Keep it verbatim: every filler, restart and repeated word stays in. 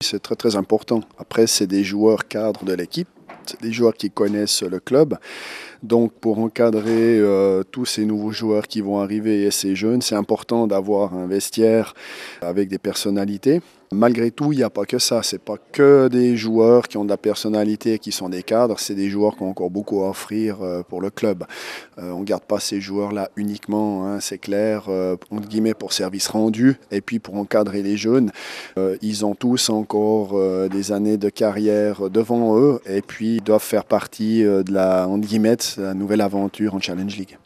C'est très très important. Après, c'est des joueurs cadres de l'équipe, c'est des joueurs qui connaissent le club. Donc, pour encadrer euh, tous ces nouveaux joueurs qui vont arriver et ces jeunes, c'est important d'avoir un vestiaire avec des personnalités. Malgré tout, il n'y a pas que ça. C'est pas que des joueurs qui ont de la personnalité, qui sont des cadres. C'est des joueurs qui ont encore beaucoup à offrir euh, pour le club. Euh, on ne garde pas ces joueurs-là uniquement, hein, c'est clair, euh, entre guillemets, pour service rendu. Et puis pour encadrer les jeunes, euh, ils ont tous encore euh, des années de carrière devant eux. Et puis ils doivent faire partie euh, de la, entre guillemets, la nouvelle aventure en Challenge League.